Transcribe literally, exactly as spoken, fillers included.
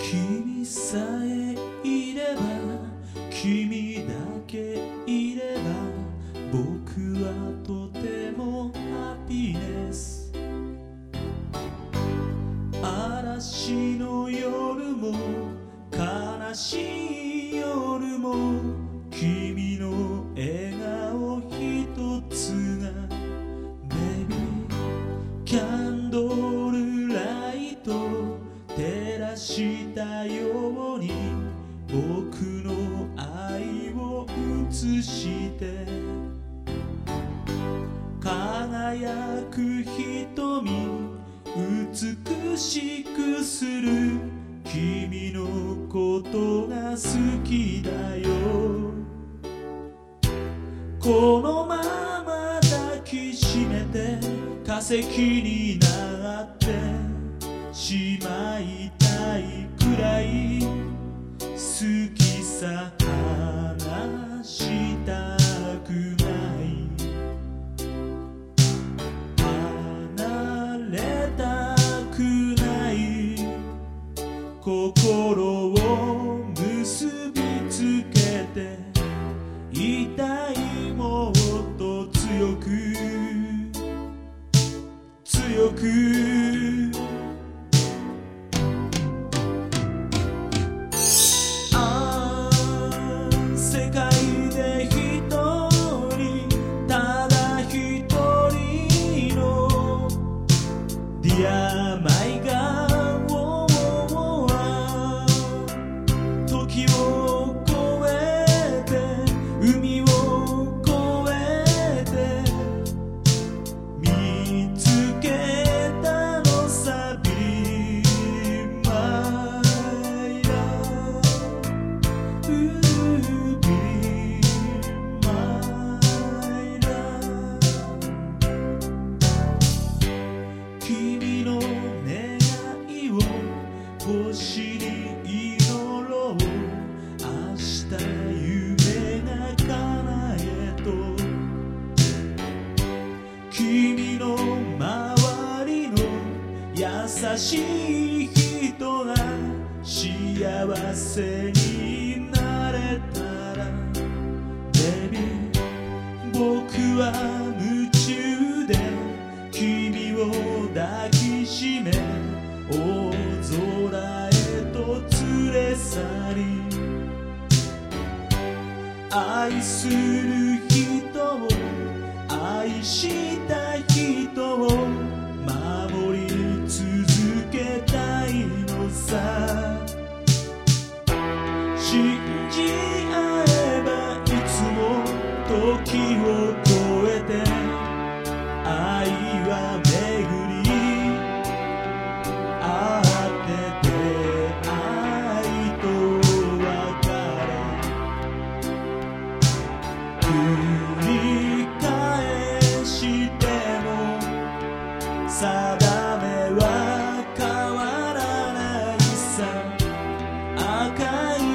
君さえいれば、君だけいれば、僕はとてもハピネス。嵐の夜も悲しい夜も、君の笑顔一つがベビーキャンドルライト照らしたように、僕の愛を映して輝く瞳、美しくする君のことが好きだよ。このまま抱きしめて化石になってしまいたいくらい好きさ、離したくない離れたくない、心を結びつけていたい、もっと強く強く。ああ世界で一人、ただ一人のディアマイガー、時を越えて海を越えて見つけたのさ、Be my love、Be my love。 君の願いを星に祈ろう、明日夢が叶えと。君の周りの優しい人が幸せになれたら、ベビー僕は夢中で君を抱きしめ、大空へと連れ去り、愛する人を愛した人を守り続けたいのさ。信じ合えばいつも時を越えて愛は巡り合って出会いと別れ、繰り返しても定めは変わらないさ。赤い